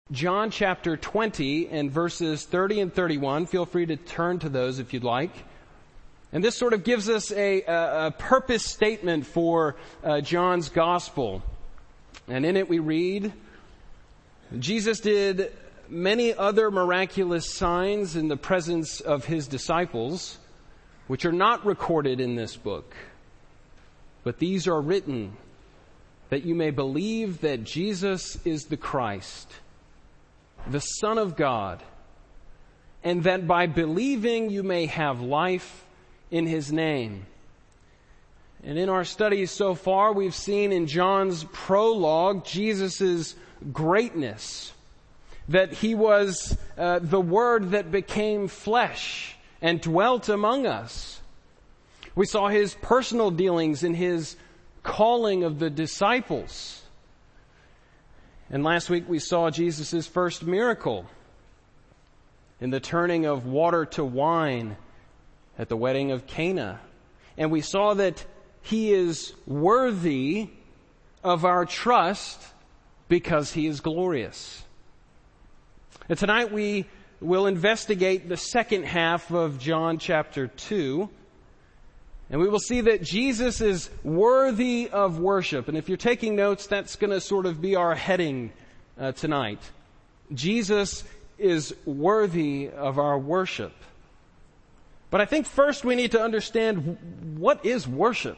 John chapter 20 and verses 30 and 31. Feel free to turn to those if you'd like. And this sort of gives us a purpose statement for John's gospel. And in it we read, Jesus did many other miraculous signs in the presence of his disciples, which are not recorded in this book. But these are written that you may believe that Jesus is the Christ, the Son of God, and that by believing you may have life in his name. And in our studies so far, we've seen in John's prologue Jesus' greatness, that he was the Word that became flesh and dwelt among us. We saw his personal dealings in his calling of the disciples. And last week we saw Jesus' first miracle in the turning of water to wine at the wedding of Cana. And we saw that he is worthy of our trust because he is glorious. And tonight we will investigate the second half of John chapter 2. And we will see that Jesus is worthy of worship. And if you're taking notes, that's going to sort of be our heading tonight. Jesus is worthy of our worship. But I think first we need to understand what is worship.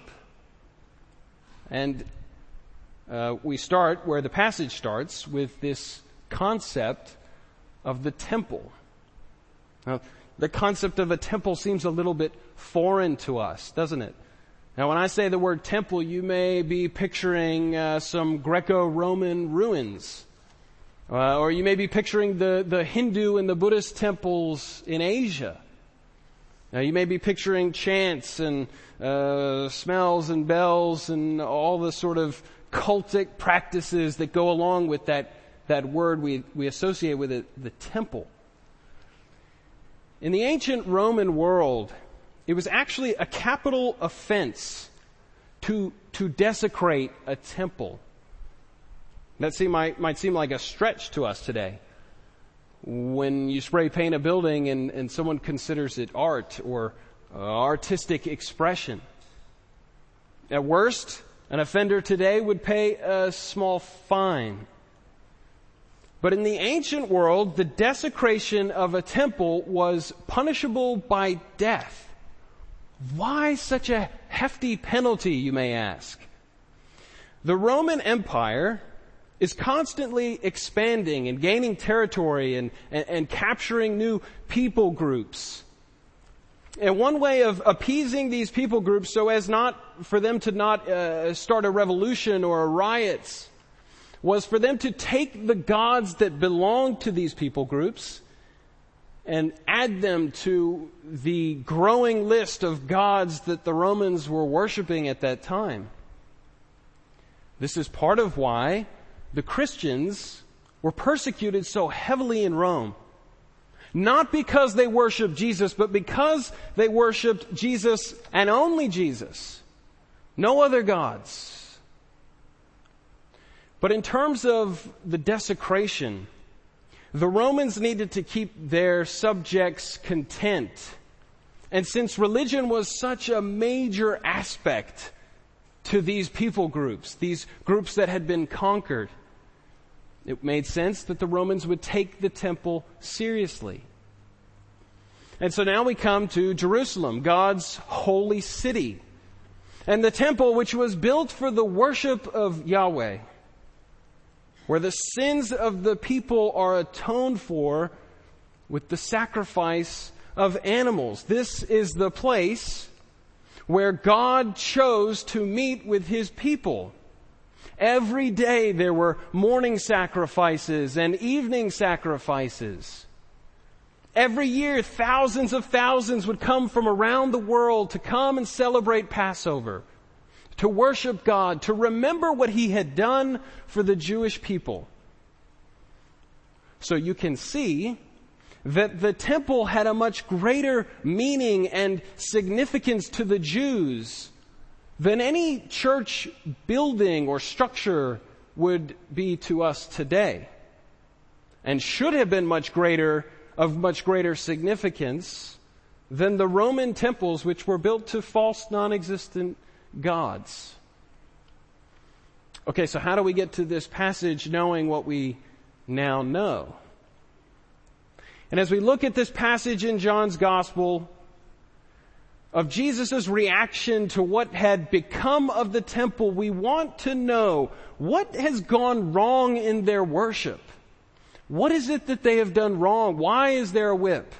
And we start where the passage starts with this concept of the temple. Now, the concept of a temple seems a little bit foreign to us, doesn't it? Now, when I say the word temple, you may be picturing some Greco-Roman ruins. Or you may be picturing the Hindu and the Buddhist temples in Asia. Now, you may be picturing chants and smells and bells and all the sort of cultic practices that go along with that word we associate with it, the temple. In the ancient Roman world, it was actually a capital offense to desecrate a temple. That might seem like a stretch to us today. When you spray paint a building and someone considers it art or artistic expression. At worst, an offender today would pay a small fine. But in the ancient world, the desecration of a temple was punishable by death. Why such a hefty penalty, you may ask? The Roman Empire is constantly expanding and gaining territory and capturing new people groups. And one way of appeasing these people groups so as for them to not start a revolution or riots was for them to take the gods that belonged to these people groups and add them to the growing list of gods that the Romans were worshiping at that time. This is part of why the Christians were persecuted so heavily in Rome. Not because they worshiped Jesus, but because they worshiped Jesus and only Jesus. No other gods. But in terms of the desecration, the Romans needed to keep their subjects content. And since religion was such a major aspect to these people groups, these groups that had been conquered, it made sense that the Romans would take the temple seriously. And so now we come to Jerusalem, God's holy city, and the temple which was built for the worship of Yahweh, where the sins of the people are atoned for with the sacrifice of animals. This is the place where God chose to meet with his people. Every day there were morning sacrifices and evening sacrifices. Every year thousands of thousands would come from around the world to come and celebrate Passover, to worship God, to remember what he had done for the Jewish people. So you can see that the temple had a much greater meaning and significance to the Jews than any church building or structure would be to us today. and should have been of much greater significance than the Roman temples, which were built to false, non-existent gods. Okay, so how do we get to this passage knowing what we now know? And as we look at this passage in John's Gospel of Jesus' reaction to what had become of the temple, we want to know what has gone wrong in their worship. What is it that they have done wrong? Why is there a whip?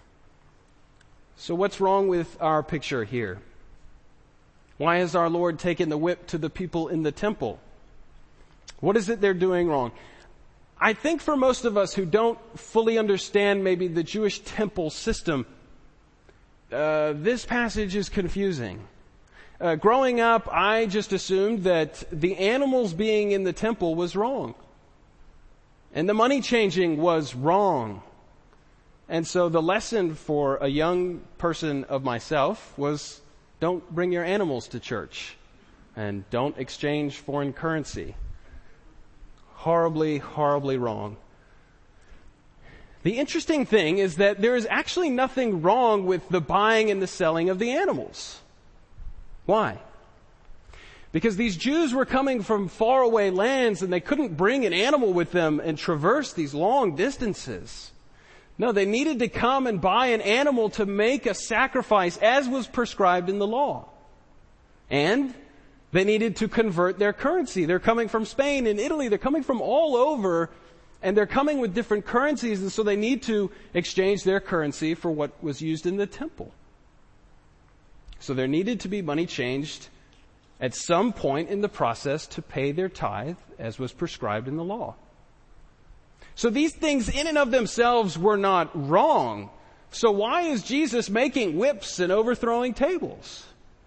So what's wrong with our picture here? Why has our Lord taken the whip to the people in the temple? What is it they're doing wrong? I think for most of us who don't fully understand maybe the Jewish temple system, this passage is confusing. Growing up, I just assumed that the animals being in the temple was wrong. And the money changing was wrong. And so the lesson for a young person of myself was, don't bring your animals to church. And don't exchange foreign currency. Horribly, horribly wrong. The interesting thing is that there is actually nothing wrong with the buying and the selling of the animals. Why? Because these Jews were coming from faraway lands and they couldn't bring an animal with them and traverse these long distances. No, they needed to come and buy an animal to make a sacrifice as was prescribed in the law. And they needed to convert their currency. They're coming from Spain and Italy. They're coming from all over, and they're coming with different currencies, and so they need to exchange their currency for what was used in the temple. So there needed to be money changed at some point in the process to pay their tithe as was prescribed in the law. So these things in and of themselves were not wrong. So why is Jesus making whips and overthrowing tables?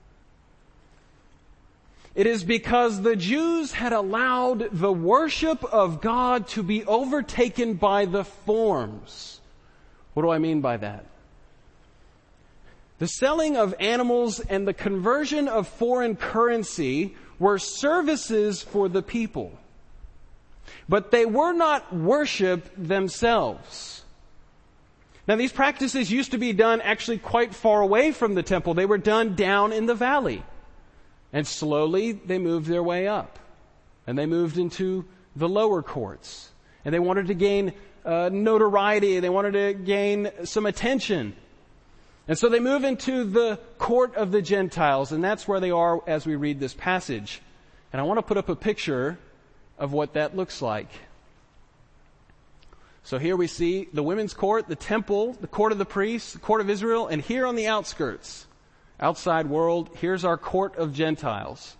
It is because the Jews had allowed the worship of God to be overtaken by the forms. What do I mean by that? The selling of animals and the conversion of foreign currency were services for the people. But they were not worship themselves. Now, these practices used to be done actually quite far away from the temple. They were done down in the valley. And slowly they moved their way up. And they moved into the lower courts. And they wanted to gain notoriety. They wanted to gain some attention. And so they move into the court of the Gentiles. And that's where they are as we read this passage. And I want to put up a picture of what that looks like. So here we see the women's court, the temple, the court of the priests, the court of Israel, and here on the outskirts, outside world, here's our court of Gentiles.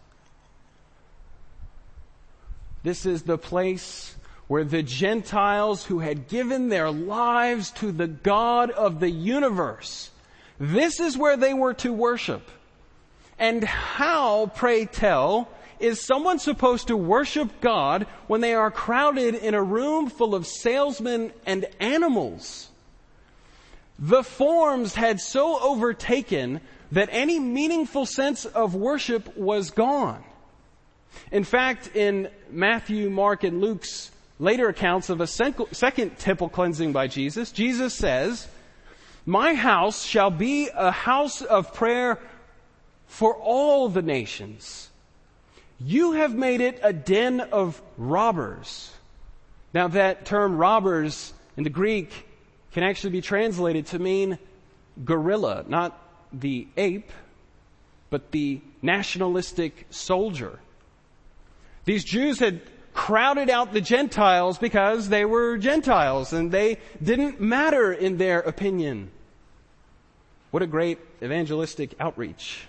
This is the place where the Gentiles who had given their lives to the God of the universe, this is where they were to worship. And how, pray tell, is someone supposed to worship God when they are crowded in a room full of salesmen and animals? The forms had so overtaken that any meaningful sense of worship was gone. In fact, in Matthew, Mark, and Luke's later accounts of a second temple cleansing by Jesus, Jesus says, "My house shall be a house of prayer for all the nations. You have made it a den of robbers." Now that term robbers in the Greek can actually be translated to mean guerrilla, not the ape, but the nationalistic soldier. These Jews had crowded out the Gentiles because they were Gentiles and they didn't matter in their opinion. What a great evangelistic outreach.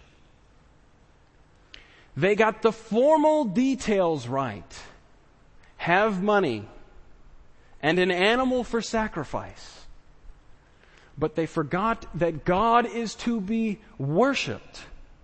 They got the formal details right. Have money and an animal for sacrifice. But they forgot that God is to be worshiped.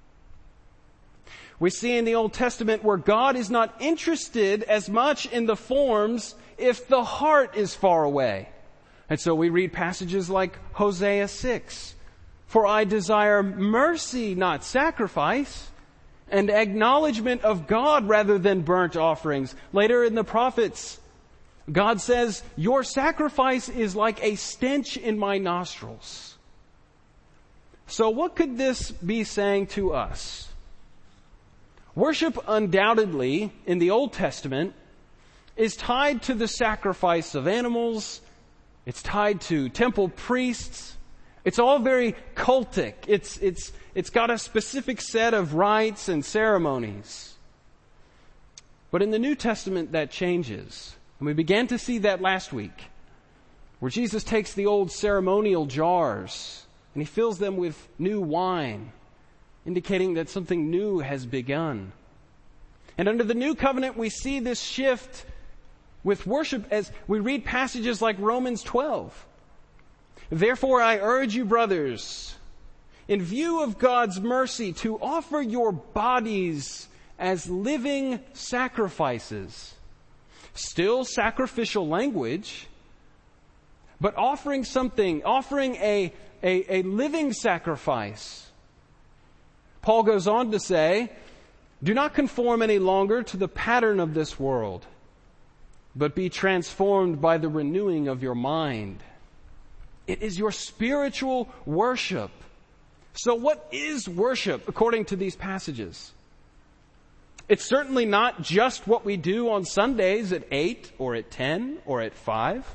We see in the Old Testament where God is not interested as much in the forms if the heart is far away. And so we read passages like Hosea 6. "For I desire mercy, not sacrifice, and acknowledgement of God rather than burnt offerings." Later in the prophets, God says, your sacrifice is like a stench in my nostrils. So what could this be saying to us? Worship undoubtedly in the Old Testament is tied to the sacrifice of animals. It's tied to temple priests. It's all very cultic. It's got a specific set of rites and ceremonies. But in the New Testament that changes. And we began to see that last week, where Jesus takes the old ceremonial jars and he fills them with new wine, indicating that something new has begun. And under the new covenant, we see this shift with worship as we read passages like Romans 12. Therefore, I urge you, brothers, in view of God's mercy, to offer your bodies as living sacrifices. Still sacrificial language, but offering a living sacrifice. Paul goes on to say, do not conform any longer to the pattern of this world, but be transformed by the renewing of your mind. It is your spiritual worship. So what is worship according to these passages? It's certainly not just what we do on Sundays at 8 or at 10 or at 5.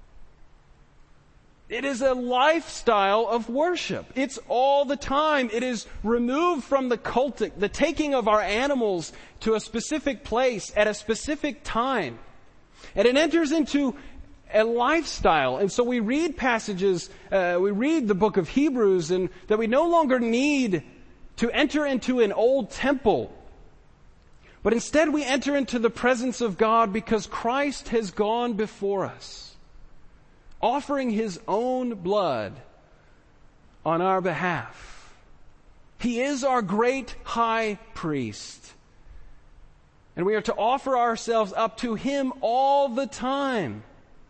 It is a lifestyle of worship. It's all the time. It is removed from the cultic, the taking of our animals to a specific place at a specific time. And it enters into a lifestyle. And so we read passages, we read the book of Hebrews, and that we no longer need to enter into an old temple. But instead we enter into the presence of God because Christ has gone before us, offering His own blood on our behalf. He is our great high priest. And we are to offer ourselves up to Him all the time.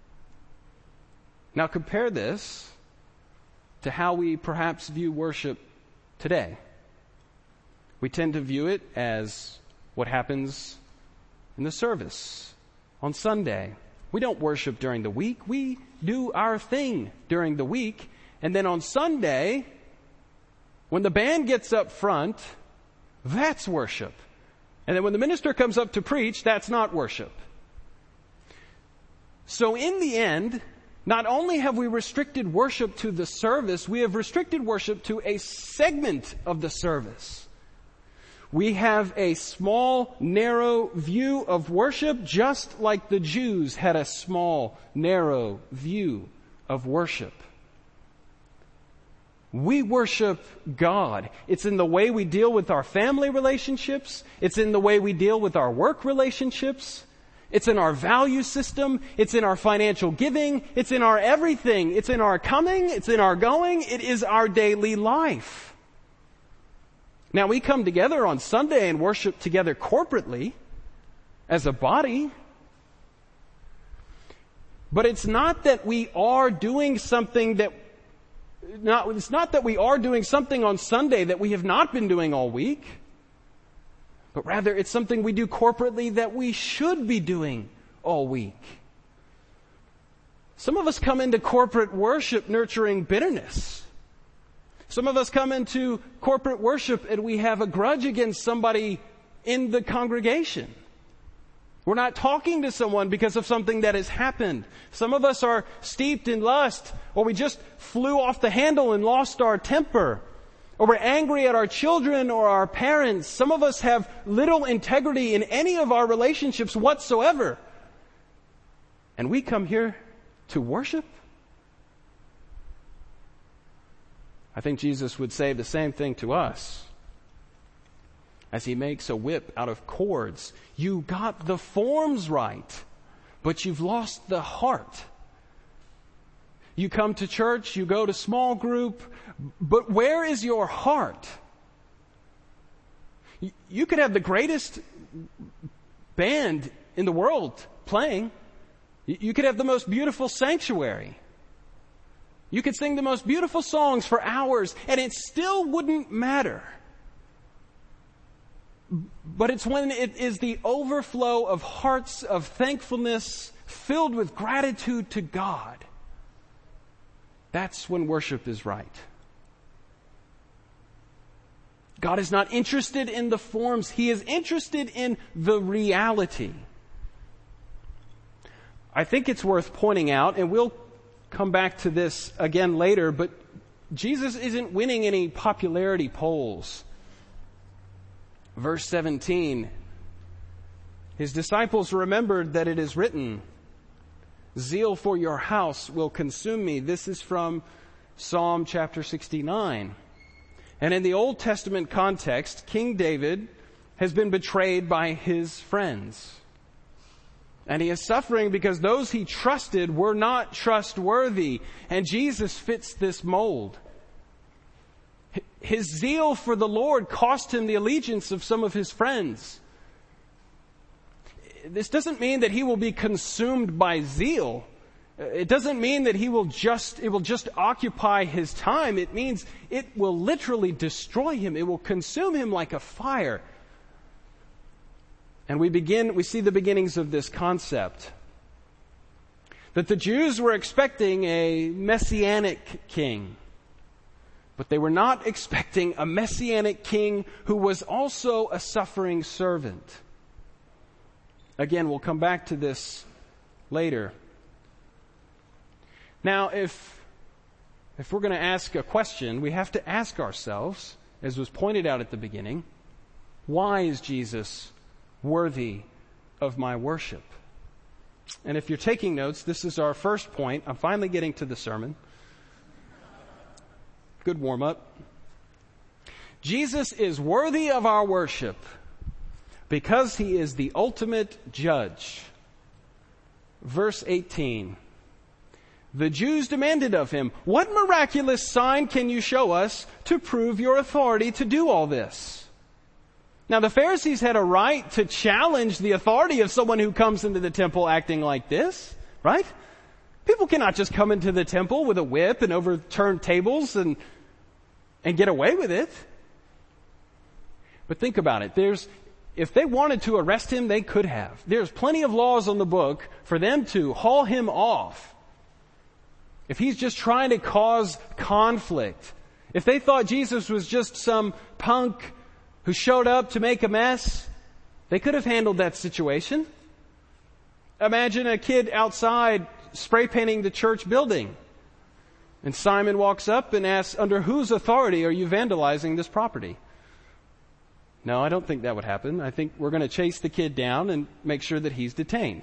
Now compare this to how we perhaps view worship today. We tend to view it as what happens in the service on Sunday. We don't worship during the week. We do our thing during the week. And then on Sunday, when the band gets up front, that's worship. And then when the minister comes up to preach, that's not worship. So in the end, not only have we restricted worship to the service, we have restricted worship to a segment of the service. We have a small, narrow view of worship, just like the Jews had a small, narrow view of worship. We worship God. It's in the way we deal with our family relationships. It's in the way we deal with our work relationships. It's in our value system. It's in our financial giving. It's in our everything. It's in our coming. It's in our going. It is our daily life. Now we come together on Sunday and worship together corporately as a body. But it's not that we are doing something it's not that we are doing something on Sunday that we have not been doing all week. But rather it's something we do corporately that we should be doing all week. Some of us come into corporate worship nurturing bitterness. Some of us come into corporate worship and we have a grudge against somebody in the congregation. We're not talking to someone because of something that has happened. Some of us are steeped in lust, or we just flew off the handle and lost our temper, or we're angry at our children or our parents. Some of us have little integrity in any of our relationships whatsoever. And we come here to worship? I think Jesus would say the same thing to us as He makes a whip out of cords. You got the forms right, but you've lost the heart. You come to church, you go to small group, but where is your heart? You could have the greatest band in the world playing. You could have the most beautiful sanctuary. You could sing the most beautiful songs for hours, and it still wouldn't matter. But it's when it is the overflow of hearts of thankfulness filled with gratitude to God, that's when worship is right. God is not interested in the forms. He is interested in the reality. I think it's worth pointing out, and we'll come back to this again later, but Jesus isn't winning any popularity polls. Verse 17, his disciples remembered that it is written, "Zeal for your house will consume me." This is from Psalm chapter 69. And in the Old Testament context, King David has been betrayed by his friends. And he is suffering because those he trusted were not trustworthy. And Jesus fits this mold. His zeal for the Lord cost him the allegiance of some of his friends. This doesn't mean that he will be consumed by zeal. It doesn't mean that it will just occupy his time. It means it will literally destroy him. It will consume him like a fire. And we see the beginnings of this concept. That the Jews were expecting a messianic king. But they were not expecting a messianic king who was also a suffering servant. Again, we'll come back to this later. Now, if we're going to ask a question, we have to ask ourselves, as was pointed out at the beginning, why is Jesus worthy of my worship? And if you're taking notes, this is our first point. I'm finally getting to the sermon. Good warm-up. Jesus is worthy of our worship because he is the ultimate judge. Verse 18. The Jews demanded of him, "What miraculous sign can you show us to prove your authority to do all this?" Now the Pharisees had a right to challenge the authority of someone who comes into the temple acting like this, right? People cannot just come into the temple with a whip and overturn tables and get away with it. But think about it. If they wanted to arrest him, they could have. There's plenty of laws on the book for them to haul him off. If he's just trying to cause conflict, if they thought Jesus was just some punk who showed up to make a mess, they could have handled that situation. Imagine a kid outside spray painting the church building. And Simon walks up and asks, "Under whose authority are you vandalizing this property?" No, I don't think that would happen. I think we're going to chase the kid down and make sure that he's detained.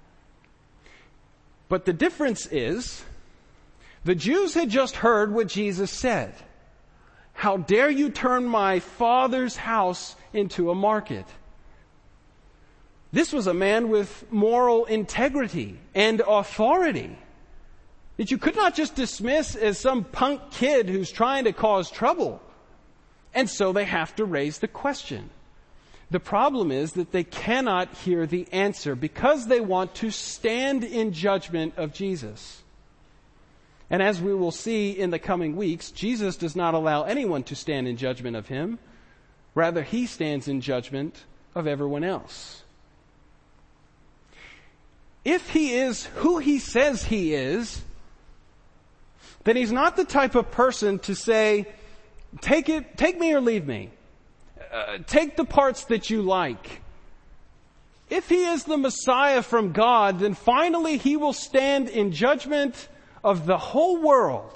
But the difference is, the Jews had just heard what Jesus said. "How dare you turn my Father's house into a market?" This was a man with moral integrity and authority that you could not just dismiss as some punk kid who's trying to cause trouble. And so they have to raise the question. The problem is that they cannot hear the answer because they want to stand in judgment of Jesus. And as we will see in the coming weeks, Jesus does not allow anyone to stand in judgment of him. Rather, he stands in judgment of everyone else. If he is who he says he is, then he's not the type of person to say, take me or leave me. Take the parts that you like. If he is the Messiah from God, then finally he will stand in judgment of the whole world.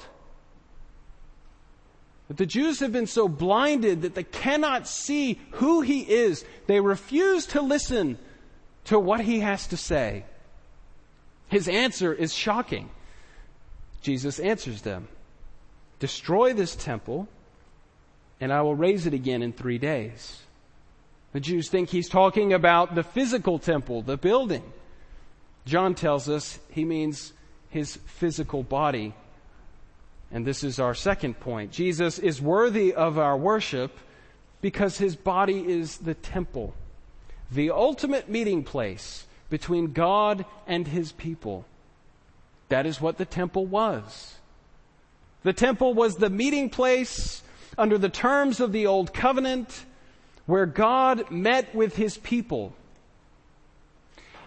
But the Jews have been so blinded that they cannot see who he is. They refuse to listen to what he has to say. His answer is shocking. Jesus answers them, "Destroy this temple, and I will raise it again in 3 days." The Jews think he's talking about the physical temple, the building. John tells us he means his physical body. And this is our second point. Jesus is worthy of our worship because his body is the temple, the ultimate meeting place between God and his people. That is what the temple was. The temple was the meeting place under the terms of the Old Covenant where God met with his people.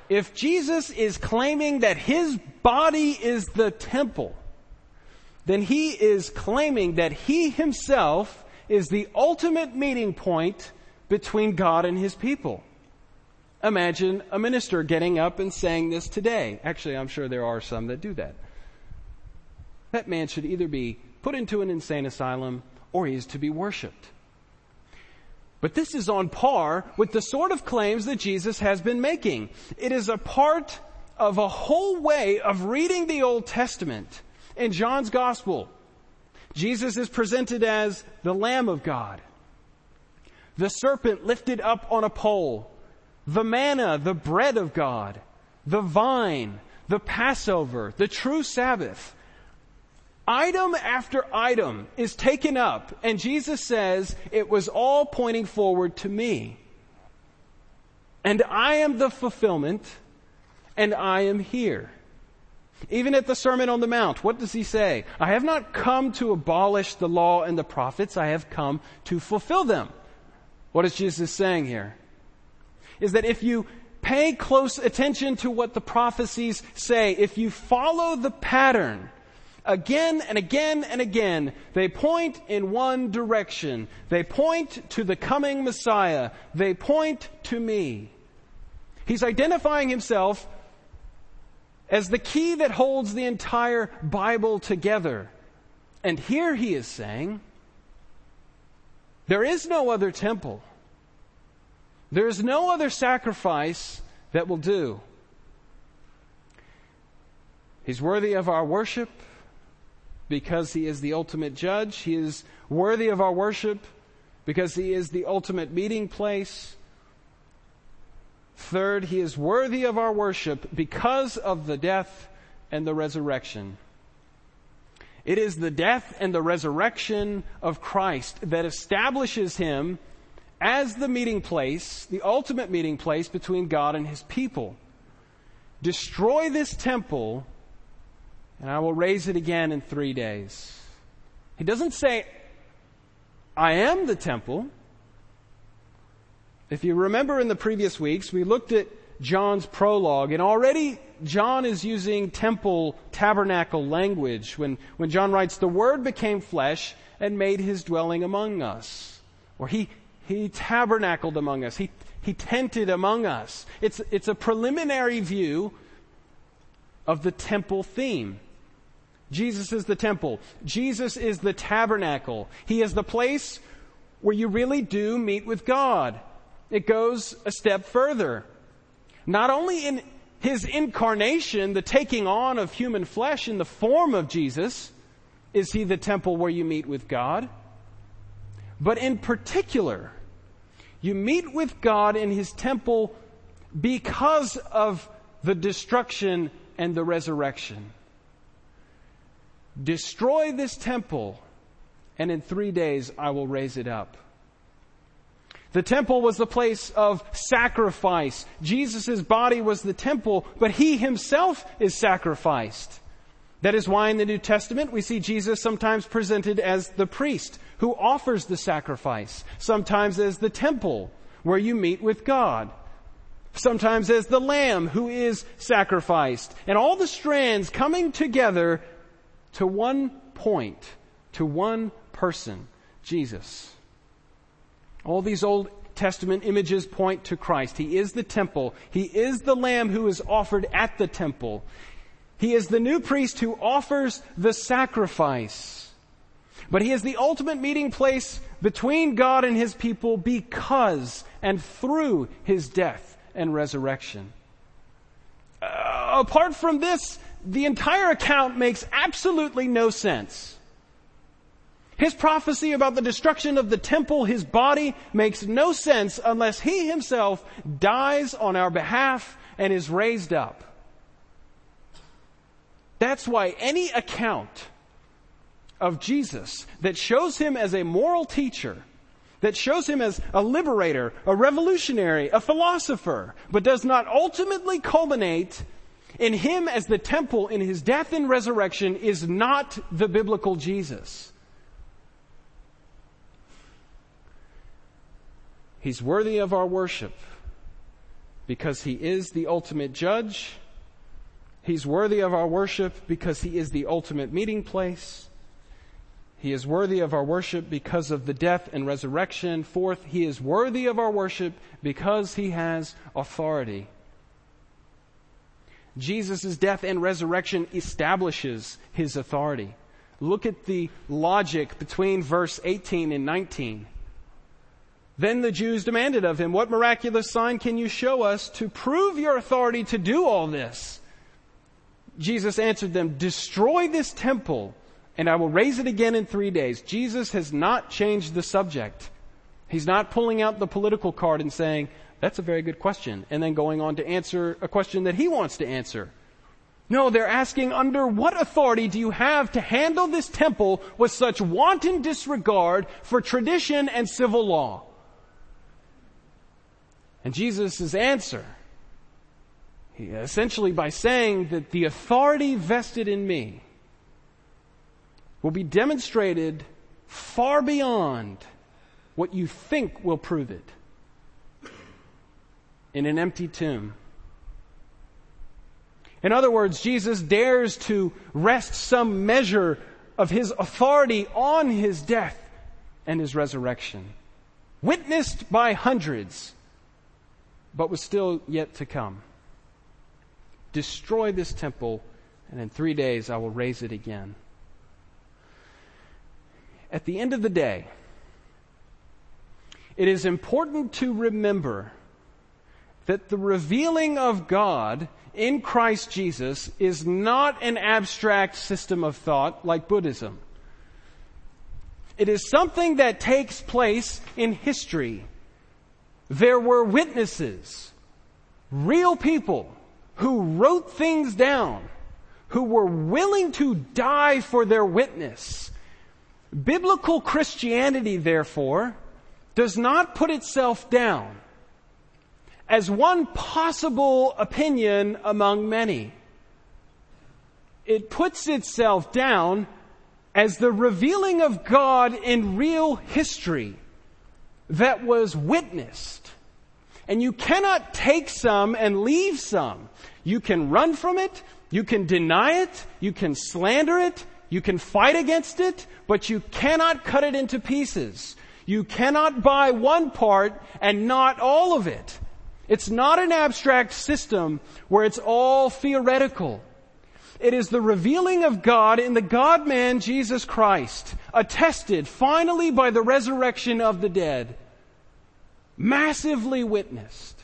if Jesus is claiming that his body is the temple, then he is claiming that he himself is the ultimate meeting point between God and his people. Imagine a minister getting up and saying this today. Actually, I'm sure there are some that do that. That man should either be put into an insane asylum or he is to be worshipped. But this is on par with the sort of claims that Jesus has been making. It is a part of a whole way of reading the Old Testament. In John's Gospel, Jesus is presented as the Lamb of God, the serpent lifted up on a pole, the manna, the bread of God, the vine, the Passover, the true Sabbath. Item after item is taken up, and Jesus says it was all pointing forward to me. And I am the fulfillment, and I am here. Even at the Sermon on the Mount, what does he say? I have not come to abolish the law and the prophets, I have come to fulfill them. What is Jesus saying here? Is that if you pay close attention to what the prophecies say, if you follow the pattern, again and again and again, they point in one direction. They point to the coming Messiah. They point to me. He's identifying himself as the key that holds the entire Bible together. And here he is saying, there is no other temple. There is no other sacrifice that will do. He's worthy of our worship because he is the ultimate judge. He is worthy of our worship because he is the ultimate meeting place. Third, he is worthy of our worship because of the death and the resurrection. It is the death and the resurrection of Christ that establishes him as the meeting place, the ultimate meeting place between God and his people. Destroy this temple, and I will raise it again in 3 days. He doesn't say, I am the temple. If you remember in the previous weeks, we looked at John's prologue, and already John is using temple, tabernacle language when John writes, the Word became flesh and made his dwelling among us. Or he tabernacled among us. He tented among us. It's a preliminary view of the temple theme. Jesus is the temple. Jesus is the tabernacle. He is the place where you really do meet with God. It goes a step further. Not only in his incarnation, the taking on of human flesh in the form of Jesus, is he the temple where you meet with God, but in particular, you meet with God in his temple because of the destruction and the resurrection. Destroy this temple, and in 3 days I will raise it up. The temple was the place of sacrifice. Jesus' body was the temple, but he himself is sacrificed. That is why in the New Testament we see Jesus sometimes presented as the priest who offers the sacrifice, sometimes as the temple where you meet with God, sometimes as the lamb who is sacrificed, and all the strands coming together to one point, to one person, Jesus. All these Old Testament images point to Christ. He is the temple. He is the lamb who is offered at the temple. He is the new priest who offers the sacrifice. But he is the ultimate meeting place between God and his people because and through his death and resurrection. Apart from this, the entire account makes absolutely no sense. His prophecy about the destruction of the temple, his body, makes no sense unless he himself dies on our behalf and is raised up. That's why any account of Jesus that shows him as a moral teacher, that shows him as a liberator, a revolutionary, a philosopher, but does not ultimately culminate in him as the temple in his death and resurrection is not the biblical Jesus. He's worthy of our worship because he is the ultimate judge. He's worthy of our worship because he is the ultimate meeting place. He is worthy of our worship because of the death and resurrection. Fourth, he is worthy of our worship because he has authority. Jesus' death and resurrection establishes his authority. Look at the logic between verse 18 and 19. Then the Jews demanded of him, "What miraculous sign can you show us to prove your authority to do all this?" Jesus answered them, "Destroy this temple, and I will raise it again in 3 days." Jesus has not changed the subject. He's not pulling out the political card and saying, "That's a very good question," and then going on to answer a question that he wants to answer. No, they're asking, under what authority do you have to handle this temple with such wanton disregard for tradition and civil law? And Jesus' answer, essentially by saying that the authority vested in me will be demonstrated far beyond what you think will prove it in an empty tomb. In other words, Jesus dares to rest some measure of his authority on his death and his resurrection, witnessed by hundreds, but was still yet to come. Destroy this temple, and in 3 days I will raise it again. At the end of the day, it is important to remember that the revealing of God in Christ Jesus is not an abstract system of thought like Buddhism. It is something that takes place in history. There were witnesses, real people, who wrote things down, who were willing to die for their witness. Biblical Christianity, therefore, does not put itself down as one possible opinion among many. It puts itself down as the revealing of God in real history that was witnessed. And you cannot take some and leave some. You can run from it, you can deny it, you can slander it, you can fight against it, but you cannot cut it into pieces. You cannot buy one part and not all of it. It's not an abstract system where it's all theoretical. It is the revealing of God in the God-man Jesus Christ, attested finally by the resurrection of the dead, massively witnessed.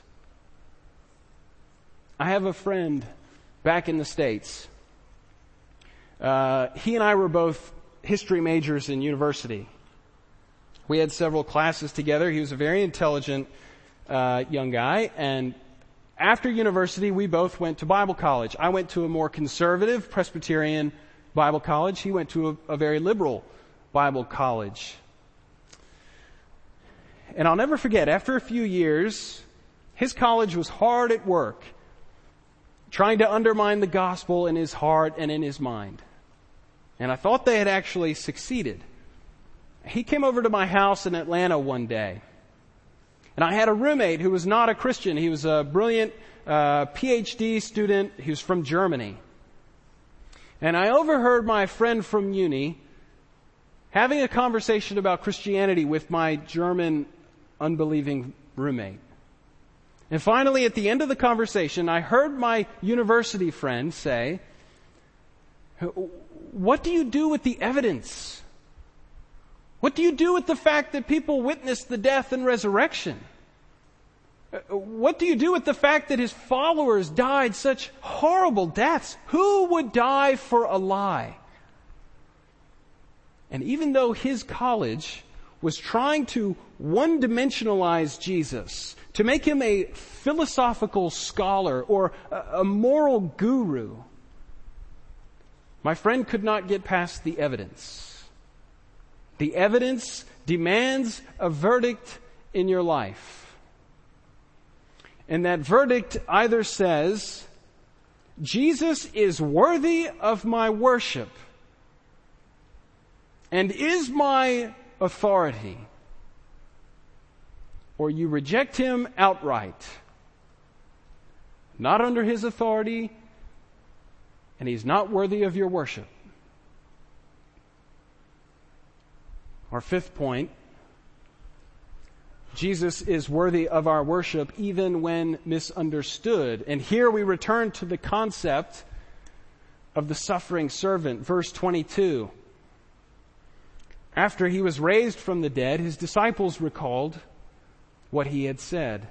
I have a friend back in the States. He and I were both history majors in university. We had several classes together. He was a very intelligent young guy, and after university we both went to Bible college. I went to a more conservative Presbyterian Bible college. He went to a very liberal Bible college. And I'll never forget, after a few years, his college was hard at work, trying to undermine the gospel in his heart and in his mind. And I thought they had actually succeeded. He came over to my house in Atlanta one day. And I had a roommate who was not a Christian. He was a brilliant PhD student. He was from Germany. And I overheard my friend from uni having a conversation about Christianity with my German unbelieving roommate. And finally, at the end of the conversation, I heard my university friend say, "What do you do with the evidence? What do you do with the fact that people witnessed the death and resurrection? What do you do with the fact that his followers died such horrible deaths? Who would die for a lie?" And even though his college was trying to one-dimensionalize Jesus, to make him a philosophical scholar or a moral guru, my friend could not get past the evidence. The evidence demands a verdict in your life. And that verdict either says, Jesus is worthy of my worship and is my authority, or you reject him outright not under His authority, and He's not worthy of your worship. Our fifth point, Jesus is worthy of our worship even when misunderstood. And here we return to the concept of the suffering servant. Verse 22. After He was raised from the dead, His disciples recalled what He had said.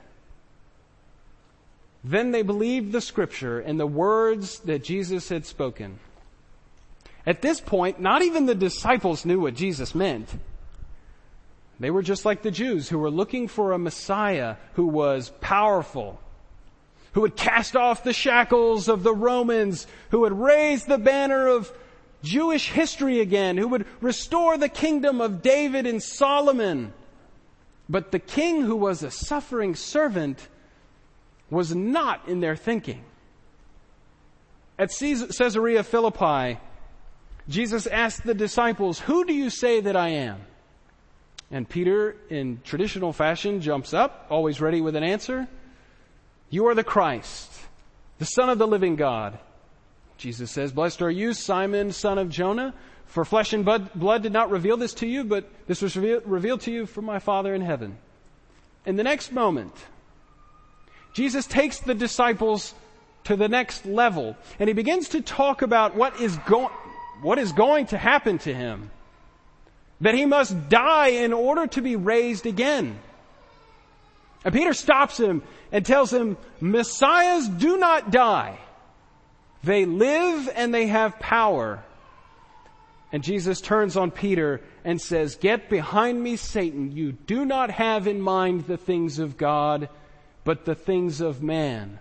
Then they believed the Scripture and the words that Jesus had spoken. At this point, not even the disciples knew what Jesus meant. They were just like the Jews who were looking for a Messiah who was powerful, who would cast off the shackles of the Romans, who would raise the banner of Jewish history again, who would restore the kingdom of David and Solomon. But the king who was a suffering servant was not in their thinking. At Caesarea Philippi, Jesus asked the disciples, "Who do you say that I am?" And Peter, in traditional fashion, jumps up, always ready with an answer. "You are the Christ, the Son of the living God." Jesus says, "Blessed are you, Simon, son of Jonah, for flesh and blood did not reveal this to you, but this was revealed to you from my Father in heaven." In the next moment, Jesus takes the disciples to the next level, and He begins to talk about what is going to happen to Him. That He must die in order to be raised again. And Peter stops him and tells him, "Messiahs do not die. They live and they have power." And Jesus turns on Peter and says, "Get behind me, Satan. You do not have in mind the things of God, but the things of man."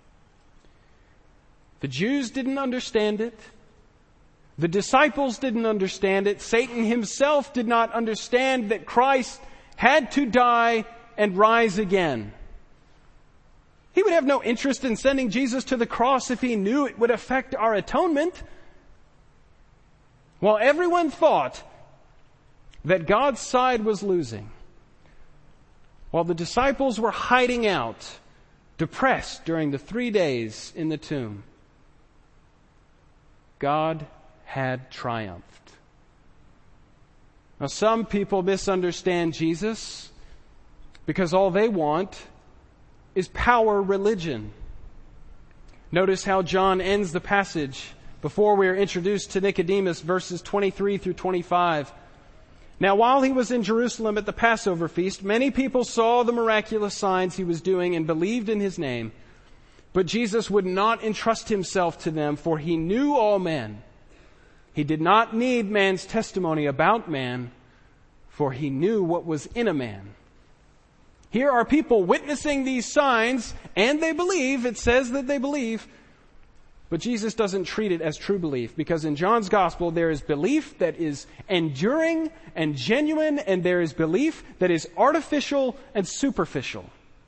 The Jews didn't understand it. The disciples didn't understand it. Satan himself did not understand that Christ had to die and rise again. He would have no interest in sending Jesus to the cross if He knew it would affect our atonement. While everyone thought that God's side was losing, while the disciples were hiding out, depressed during the 3 days in the tomb, God had triumphed. Now, some people misunderstand Jesus because all they want is power religion. Notice how John ends the passage before we are introduced to Nicodemus, verses 23 through 25. "Now, while He was in Jerusalem at the Passover feast, many people saw the miraculous signs He was doing and believed in His name. But Jesus would not entrust Himself to them, for He knew all men. He did not need man's testimony about man, for He knew what was in a man." Here are people witnessing these signs, and they believe. It says that they believe. But Jesus doesn't treat it as true belief, because in John's gospel there is belief that is enduring and genuine, and there is belief that is artificial and superficial.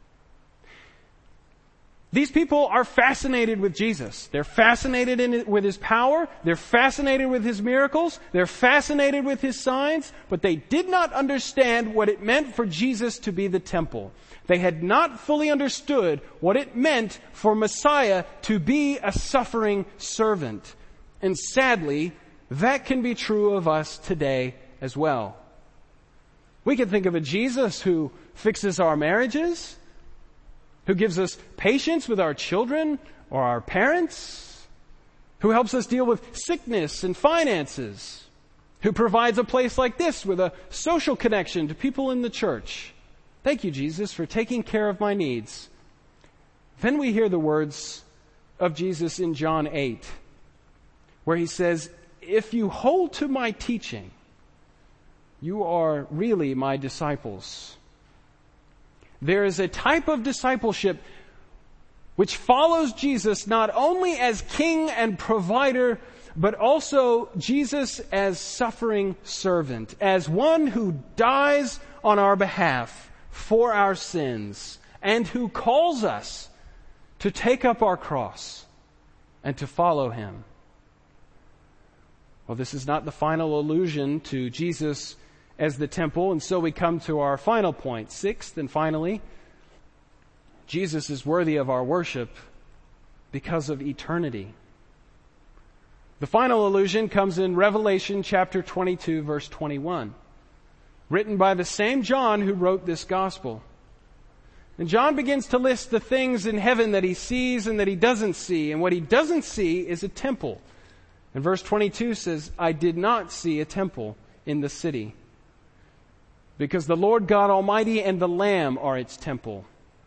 These people are fascinated with Jesus. They're fascinated with His power. They're fascinated with His miracles. They're fascinated with His signs. But they did not understand what it meant for Jesus to be the temple. They had not fully understood what it meant for Messiah to be a suffering servant. And sadly, that can be true of us today as well. We can think of a Jesus who fixes our marriages, who gives us patience with our children or our parents, who helps us deal with sickness and finances, who provides a place like this with a social connection to people in the church. Thank you, Jesus, for taking care of my needs. Then we hear the words of Jesus in John 8, where He says, "If you hold to my teaching, you are really my disciples." There is a type of discipleship which follows Jesus not only as King and provider, but also Jesus as suffering servant, as one who dies on our behalf for our sins, and who calls us to take up our cross and to follow Him. Well, this is not the final allusion to Jesus as the temple, and so we come to our final point. Sixth and finally, Jesus is worthy of our worship because of eternity. The final allusion comes in Revelation chapter 22, verse 21, written by the same John who wrote this gospel. And John begins to list the things in heaven that he sees and that he doesn't see. And what he doesn't see is a temple. And verse 22 says, I did not see a temple in the city, because the Lord God Almighty and the Lamb are its temple.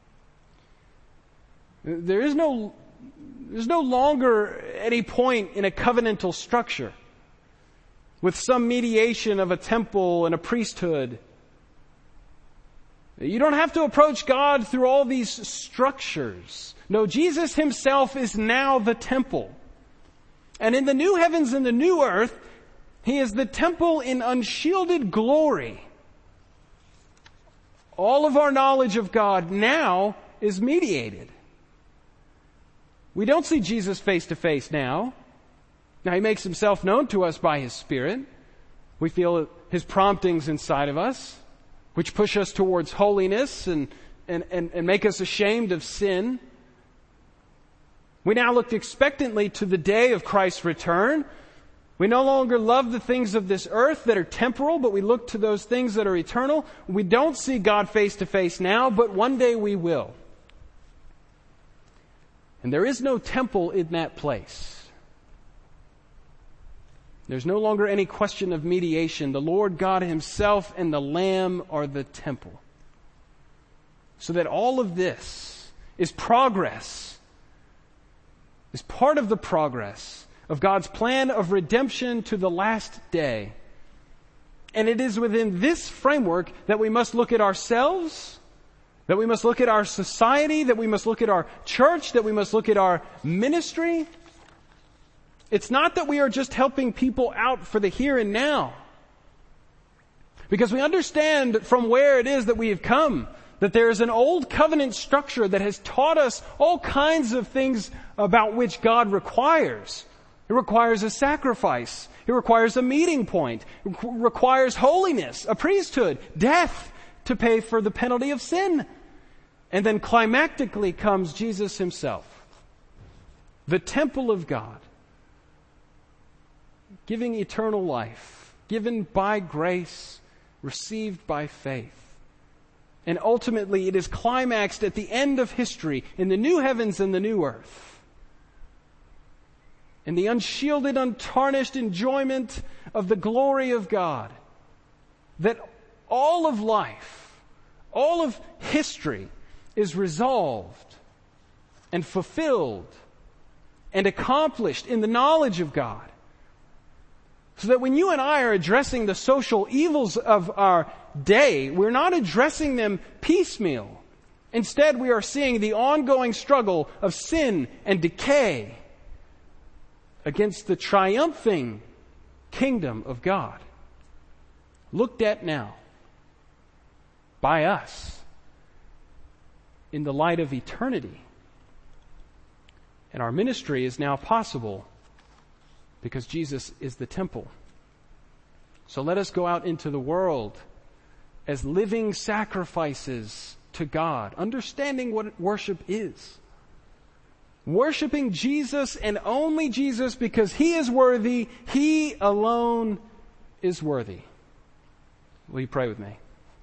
There's no longer any point in a covenantal structure with some mediation of a temple and a priesthood. You don't have to approach God through all these structures. No, Jesus himself is now the temple. And in the new heavens and the new earth, he is the temple in unshielded glory. All of our knowledge of God now is mediated. We don't see Jesus face to face now. Now he makes himself known to us by his Spirit. We feel his promptings inside of us, which push us towards holiness and make us ashamed of sin. We now look expectantly to the day of Christ's return. We no longer love the things of this earth that are temporal, but we look to those things that are eternal. We don't see God face to face now, but one day we will. And there is no temple in that place. There's no longer any question of mediation. The Lord God himself and the Lamb are the temple. So that all of this is progress, is part of the progress of God's plan of redemption to the last day. And it is within this framework that we must look at ourselves, that we must look at our society, that we must look at our church, that we must look at our ministry. It's not that we are just helping people out for the here and now. Because we understand from where it is that we have come, that there is an old covenant structure that has taught us all kinds of things about which God requires. It requires a sacrifice. It requires a meeting point. It requires holiness, a priesthood, death to pay for the penalty of sin. And then climactically comes Jesus himself, the temple of God, giving eternal life, given by grace, received by faith. And ultimately it is climaxed at the end of history in the new heavens and the new earth. In the unshielded, untarnished enjoyment of the glory of God. That all of life, all of history is resolved and fulfilled and accomplished in the knowledge of God. So that when you and I are addressing the social evils of our day, we're not addressing them piecemeal. Instead, we are seeing the ongoing struggle of sin and decay against the triumphing kingdom of God, looked at now by us in the light of eternity. And our ministry is now possible because Jesus is the temple. So let us go out into the world as living sacrifices to God, understanding what worship is. Worshiping Jesus and only Jesus because he is worthy. He alone is worthy. Will you pray with me?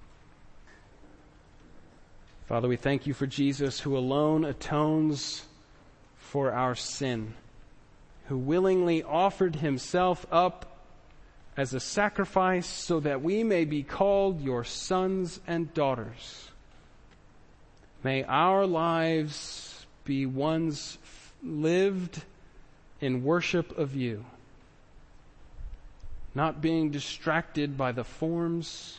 Father, we thank you for Jesus, who alone atones for our sin, who willingly offered himself up as a sacrifice so that we may be called your sons and daughters. May our lives be ones lived in worship of you, not being distracted by the forms,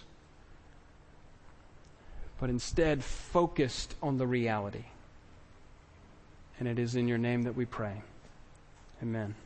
but instead focused on the reality. And it is in your name that we pray. Amen.